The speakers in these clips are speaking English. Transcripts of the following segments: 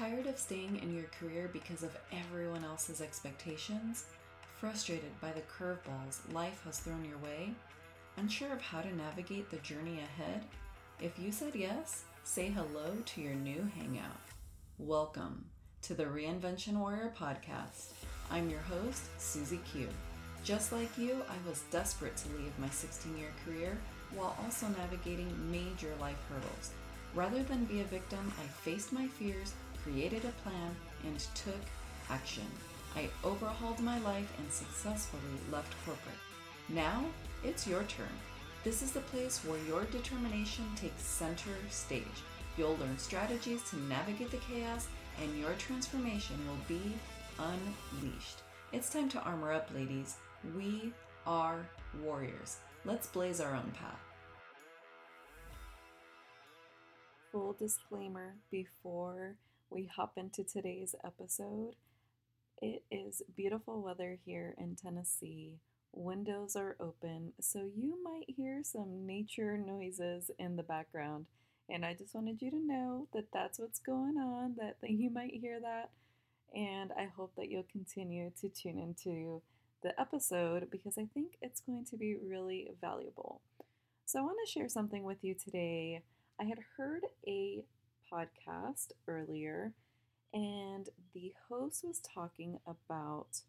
Tired of staying in your career because of everyone else's expectations? Frustrated by the curveballs life has thrown your way? Unsure of how to navigate the journey ahead? If you said yes, say hello to your new hangout. Welcome to the Reinvention Warrior podcast. I'm your host, Susie Q. Just like you, I was desperate to leave my 16-year career while also navigating major life hurdles. Rather than be a victim, I faced my fears, created a plan, and took action. I overhauled my life and successfully left corporate. Now, it's your turn. This is the place where your determination takes center stage. You'll learn strategies to navigate the chaos, and your transformation will be unleashed. It's time to armor up, ladies. We are warriors. Let's blaze our own path. Full disclaimer before we hop into today's episode. It is beautiful weather here in Tennessee. Windows are open, so you might hear some nature noises in the background. And I just wanted you to know that that's what's going on, that you might hear that. And I hope that you'll continue to tune into the episode because I think it's going to be really valuable. So I want to share something with you today. I had heard a podcast earlier, and the host was talking about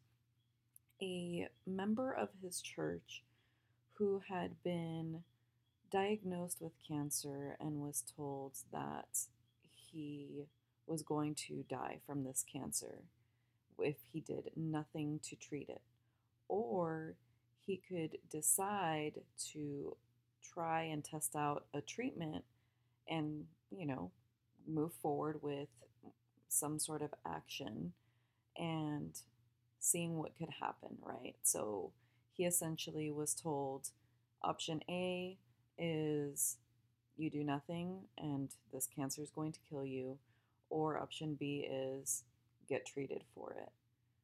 a member of his church who had been diagnosed with cancer and was told that he was going to die from this cancer if he did nothing to treat it. Or he could decide to try and test out a treatment and, move forward with some sort of action and seeing what could happen, right? So he essentially was told option A is you do nothing and this cancer is going to kill you, or option B is get treated for it.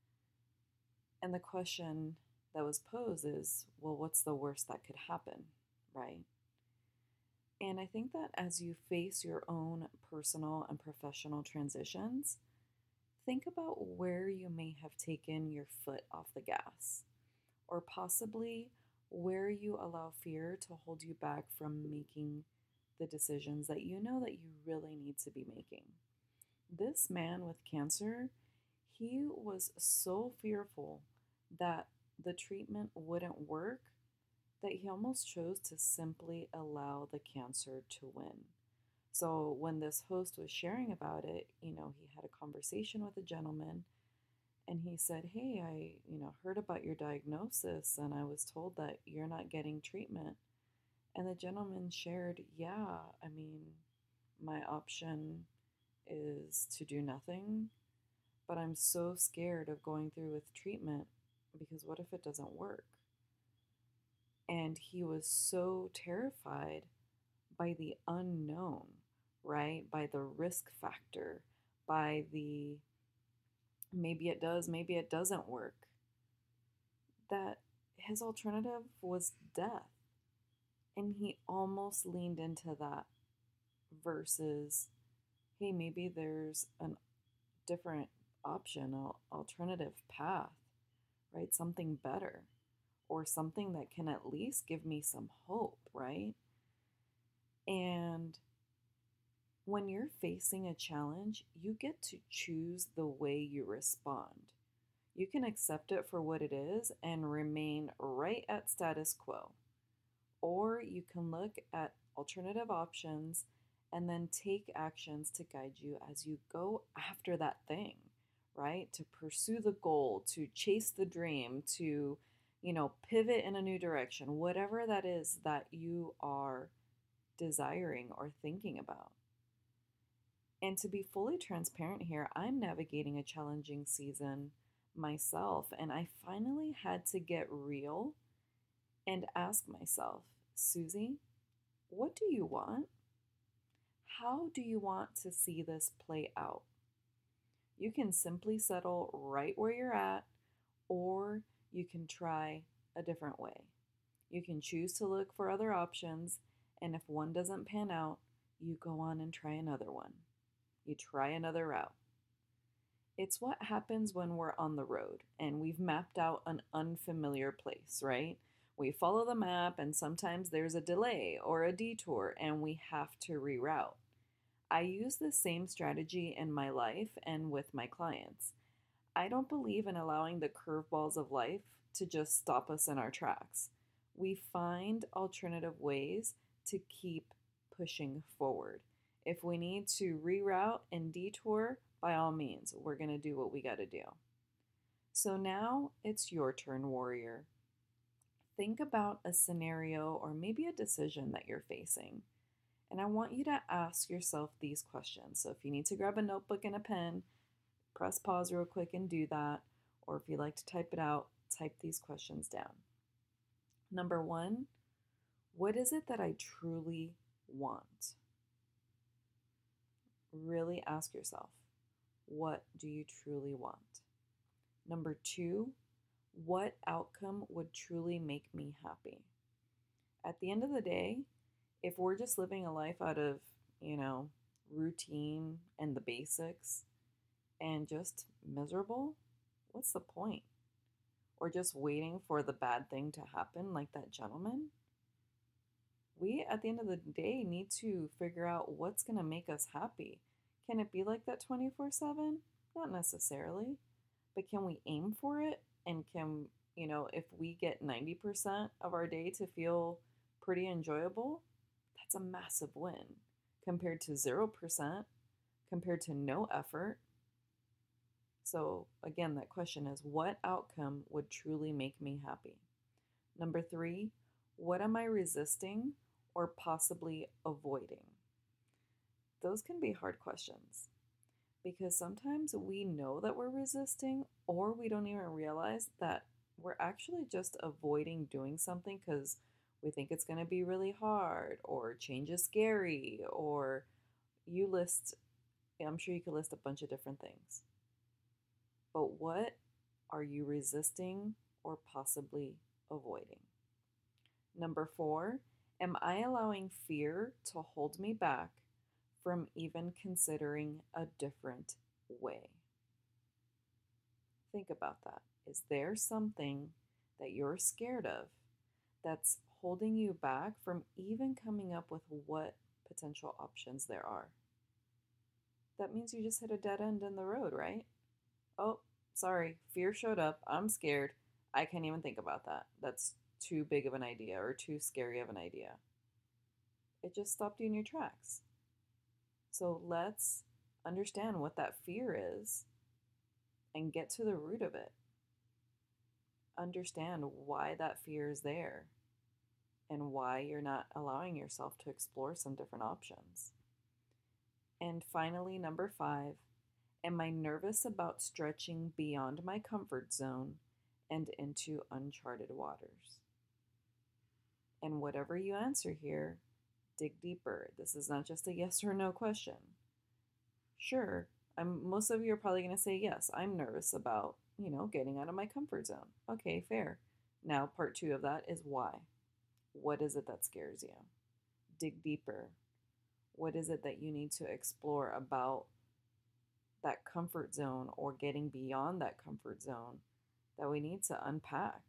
And the question that was posed is, well, what's the worst that could happen, right? And I think that as you face your own personal and professional transitions, think about where you may have taken your foot off the gas, or possibly where you allow fear to hold you back from making the decisions that you know that you really need to be making. This man with cancer, he was so fearful that the treatment wouldn't work that he almost chose to simply allow the cancer to win. So when this host was sharing about it, he had a conversation with a gentleman and he said, "Hey, I, heard about your diagnosis and I was told that you're not getting treatment." And the gentleman shared, "Yeah, my option is to do nothing, but I'm so scared of going through with treatment because what if it doesn't work?" And he was so terrified by the unknown, right? By the risk factor, by the maybe it does, maybe it doesn't work, that his alternative was death. And he almost leaned into that versus, hey, maybe there's a different option, an alternative path, right? Something better, or something that can at least give me some hope, right? And when you're facing a challenge, you get to choose the way you respond. You can accept it for what it is and remain right at status quo. Or you can look at alternative options and then take actions to guide you as you go after that thing, right? To pursue the goal, to chase the dream, to pivot in a new direction, whatever that is that you are desiring or thinking about. And to be fully transparent here, I'm navigating a challenging season myself, and I finally had to get real and ask myself, Susie, what do you want? How do you want to see this play out? You can simply settle right where you're at, or you can try a different way. You can choose to look for other options, and if one doesn't pan out, you go on and try another one. You try another route. It's what happens when we're on the road and we've mapped out an unfamiliar place, right? We follow the map, and sometimes there's a delay or a detour, and we have to reroute. I use the same strategy in my life and with my clients. I don't believe in allowing the curveballs of life to just stop us in our tracks. We find alternative ways to keep pushing forward. If we need to reroute and detour, by all means, we're going to do what we got to do. So now it's your turn, warrior. Think about a scenario or maybe a decision that you're facing. And I want you to ask yourself these questions. So if you need to grab a notebook and a pen, press pause real quick and do that. Or if you like to type it out, type these questions down. Number one, what is it that I truly want? Really ask yourself, what do you truly want? Number two, what outcome would truly make me happy? At the end of the day, if we're just living a life out of, routine and the basics and just miserable, what's the point? Or just waiting for the bad thing to happen like that gentleman? We, at the end of the day, need to figure out what's going to make us happy. Can it be like that 24/7? Not necessarily. But can we aim for it? And can, if we get 90% of our day to feel pretty enjoyable, that's a massive win compared to 0%, compared to no effort. So, again, that question is, what outcome would truly make me happy? Number three, what am I resisting or possibly avoiding? Those can be hard questions because sometimes we know that we're resisting, or we don't even realize that we're actually just avoiding doing something because we think it's going to be really hard, or change is scary, or I'm sure you could list a bunch of different things. But what are you resisting or possibly avoiding? Number four, am I allowing fear to hold me back from even considering a different way? Think about that. Is there something that you're scared of that's holding you back from even coming up with what potential options there are? That means you just hit a dead end in the road, right? Oh, sorry, fear showed up. I'm scared. I can't even think about that. That's too big of an idea or too scary of an idea. It just stopped you in your tracks. So let's understand what that fear is and get to the root of it. Understand why that fear is there and why you're not allowing yourself to explore some different options. And finally, number five, am I nervous about stretching beyond my comfort zone and into uncharted waters? And whatever you answer here, dig deeper. This is not just a yes or no question. Sure, most of you are probably going to say, yes, I'm nervous about, getting out of my comfort zone. Okay, fair. Now, part two of that is why. What is it that scares you? Dig deeper. What is it that you need to explore about that comfort zone or getting beyond that comfort zone that we need to unpack?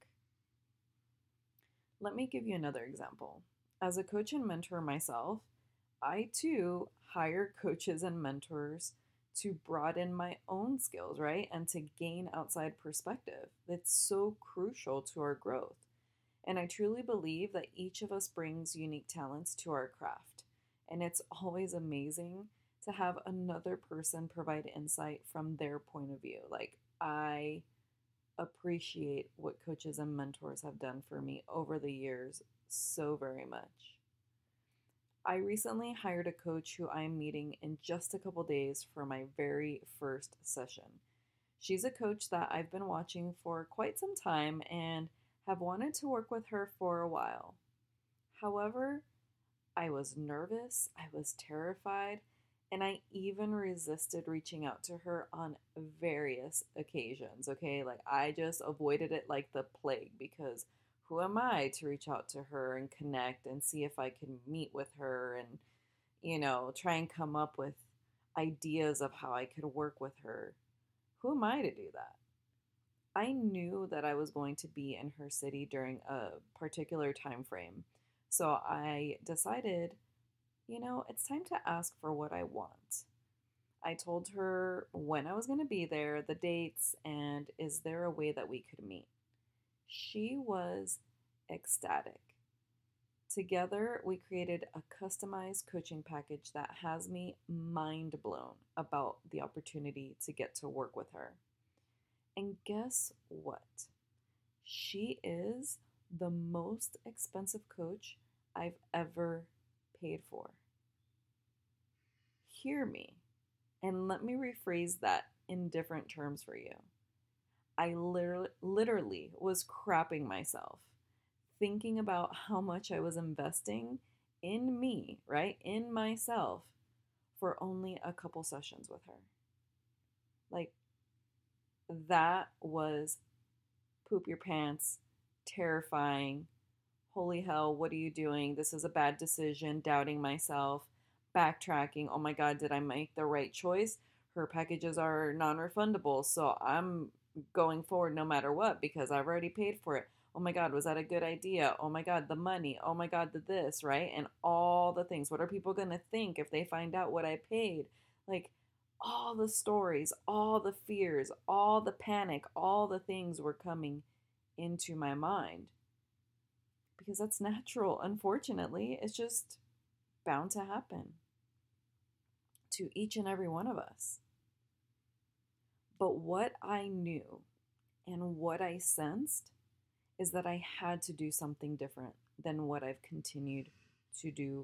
Let me give you another example. As a coach and mentor myself, I too hire coaches and mentors to broaden my own skills, right? And to gain outside perspective. That's so crucial to our growth. And I truly believe that each of us brings unique talents to our craft. And it's always amazing to have another person provide insight from their point of view. Like, I appreciate what coaches and mentors have done for me over the years so very much. I recently hired a coach who I am meeting in just a couple days for my very first session. She's a coach that I've been watching for quite some time and have wanted to work with her for a while. However, I was nervous, I was terrified, and I even resisted reaching out to her on various occasions, okay? Like, I just avoided it like the plague because who am I to reach out to her and connect and see if I can meet with her and, try and come up with ideas of how I could work with her? Who am I to do that? I knew that I was going to be in her city during a particular time frame. So I decided, it's time to ask for what I want. I told her when I was going to be there, the dates, and is there a way that we could meet. She was ecstatic. Together, we created a customized coaching package that has me mind blown about the opportunity to get to work with her. And guess what? She is the most expensive coach I've ever paid for. Hear me, and let me rephrase that in different terms for you. I literally was crapping myself thinking about how much I was investing in me, right? In myself for only a couple sessions with her. Like, that was poop your pants, terrifying. Holy hell, what are you doing? This is a bad decision, doubting myself, backtracking. Oh my God, did I make the right choice? Her packages are non refundable, so I'm going forward no matter what because I've already paid for it. Oh my God, was that a good idea? Oh my God, the money. Oh my God, the this, right? And all the things. What are people going to think if they find out what I paid? Like, all the stories, all the fears, all the panic, all the things were coming into my mind because that's natural. Unfortunately, it's just bound to happen to each and every one of us. But what I knew and what I sensed is that I had to do something different than what I've continued to do.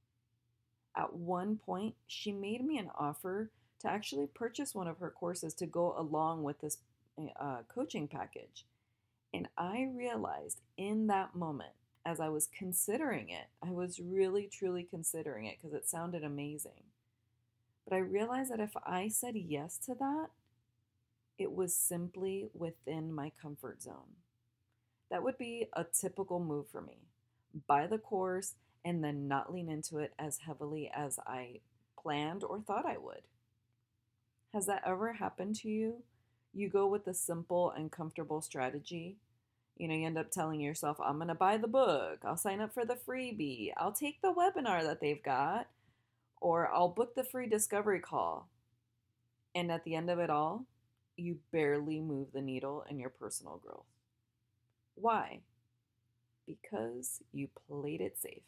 At one point, she made me an offer to actually purchase one of her courses to go along with this coaching package. And I realized in that moment, as I was considering it, I was really, truly considering it because it sounded amazing. But I realized that if I said yes to that, it was simply within my comfort zone. That would be a typical move for me. Buy the course and then not lean into it as heavily as I planned or thought I would. Has that ever happened to you? You go with a simple and comfortable strategy. You end up telling yourself, I'm going to buy the book, I'll sign up for the freebie, I'll take the webinar that they've got, or I'll book the free discovery call. And at the end of it all, you barely move the needle in your personal growth. Why? Because you played it safe.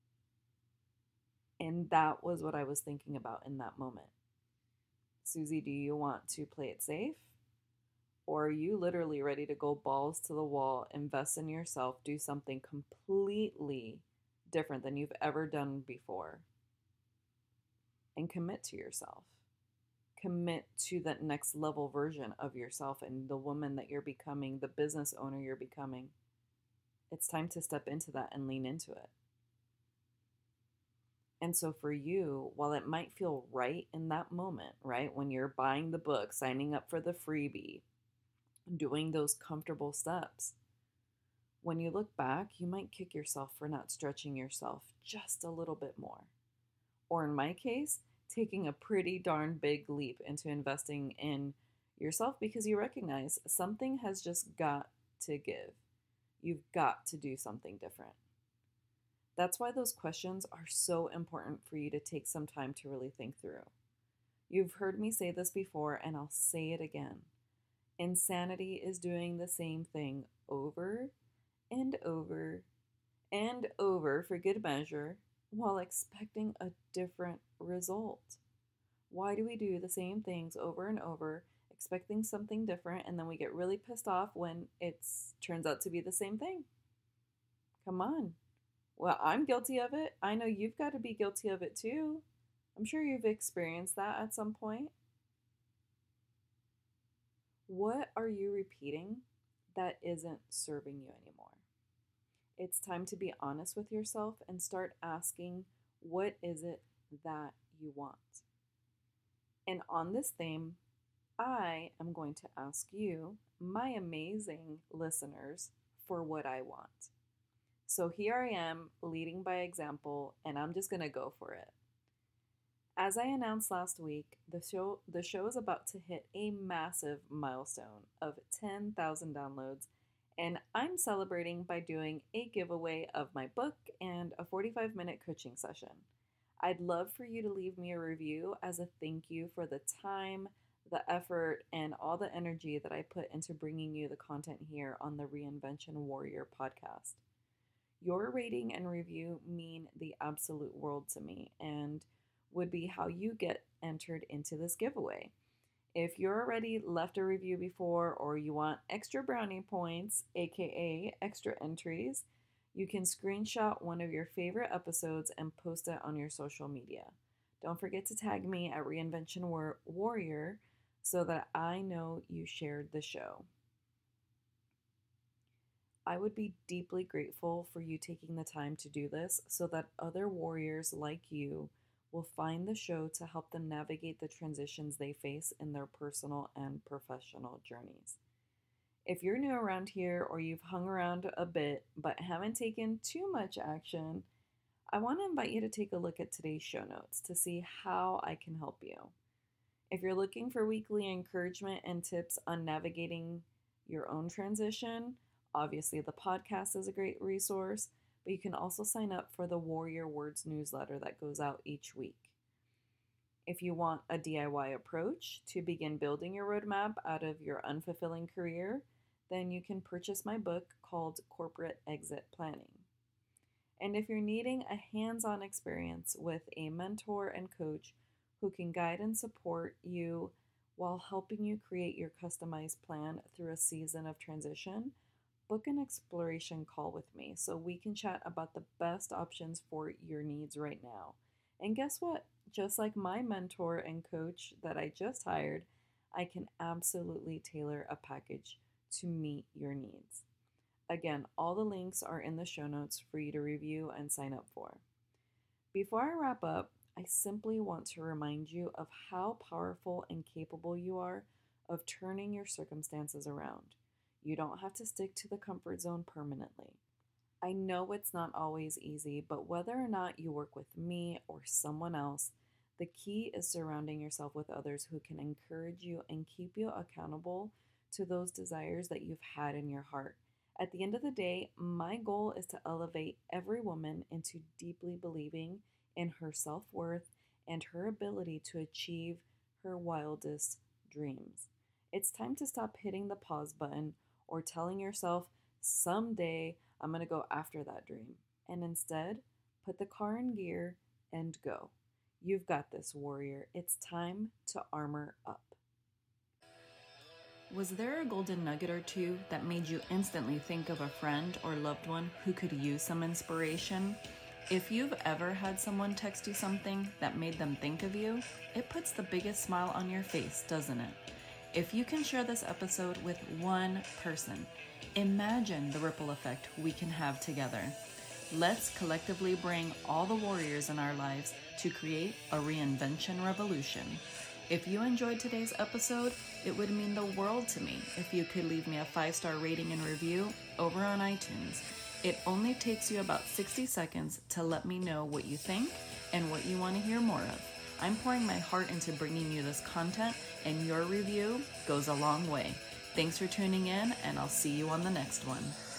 And that was what I was thinking about in that moment. Susie, do you want to play it safe? Or are you literally ready to go balls to the wall, invest in yourself, do something completely different than you've ever done before, and commit to yourself? Commit to that next level version of yourself and the woman that you're becoming, the business owner you're becoming. It's time to step into that and lean into it. And so for you, while it might feel right in that moment, right, when you're buying the book, signing up for the freebie, doing those comfortable steps, when you look back, you might kick yourself for not stretching yourself just a little bit more. Or in my case, taking a pretty darn big leap into investing in yourself because you recognize something has just got to give. You've got to do something different. That's why those questions are so important for you to take some time to really think through. You've heard me say this before, and I'll say it again. Insanity is doing the same thing over and over and over for good measure while expecting a different result. Why do we do the same things over and over, expecting something different, and then we get really pissed off when it turns out to be the same thing? Come on. Well, I'm guilty of it. I know you've got to be guilty of it too. I'm sure you've experienced that at some point. What are you repeating that isn't serving you anymore? It's time to be honest with yourself and start asking, what is it that you want? And on this theme, I am going to ask you, my amazing listeners, for what I want. So here I am leading by example, and I'm just going to go for it. As I announced last week, the show is about to hit a massive milestone of 10,000 downloads, and I'm celebrating by doing a giveaway of my book and a 45-minute coaching session. I'd love for you to leave me a review as a thank you for the time, the effort, and all the energy that I put into bringing you the content here on the Reinvention Warrior podcast. Your rating and review mean the absolute world to me and would be how you get entered into this giveaway. If you're already left a review before or you want extra brownie points, aka extra entries, you can screenshot one of your favorite episodes and post it on your social media. Don't forget to tag me at Reinvention Warrior so that I know you shared the show. I would be deeply grateful for you taking the time to do this so that other warriors like you will find the show to help them navigate the transitions they face in their personal and professional journeys. If you're new around here or you've hung around a bit but haven't taken too much action, I want to invite you to take a look at today's show notes to see how I can help you. If you're looking for weekly encouragement and tips on navigating your own transition, obviously the podcast is a great resource, but you can also sign up for the Warrior Words newsletter that goes out each week. If you want a DIY approach to begin building your roadmap out of your unfulfilling career, then you can purchase my book called Corporate Exit Planning. And if you're needing a hands-on experience with a mentor and coach who can guide and support you while helping you create your customized plan through a season of transition, book an exploration call with me so we can chat about the best options for your needs right now. And guess what? Just like my mentor and coach that I just hired, I can absolutely tailor a package to meet your needs. Again, all the links are in the show notes for you to review and sign up for. Before I wrap up, I simply want to remind you of how powerful and capable you are of turning your circumstances around. You don't have to stick to the comfort zone permanently. I know it's not always easy, but whether or not you work with me or someone else, the key is surrounding yourself with others who can encourage you and keep you accountable to those desires that you've had in your heart. At the end of the day, my goal is to elevate every woman into deeply believing in her self-worth and her ability to achieve her wildest dreams. It's time to stop hitting the pause button or telling yourself, someday I'm going to go after that dream, and instead put the car in gear and go. You've got this, warrior. It's time to armor up. Was there a golden nugget or two that made you instantly think of a friend or loved one who could use some inspiration? If you've ever had someone text you something that made them think of you, it puts the biggest smile on your face, doesn't it? If you can share this episode with one person, imagine the ripple effect we can have together. Let's collectively bring all the warriors in our lives to create a reinvention revolution. If you enjoyed today's episode, it would mean the world to me if you could leave me a 5-star rating and review over on iTunes. It only takes you about 60 seconds to let me know what you think and what you want to hear more of. I'm pouring my heart into bringing you this content, and your review goes a long way. Thanks for tuning in, and I'll see you on the next one.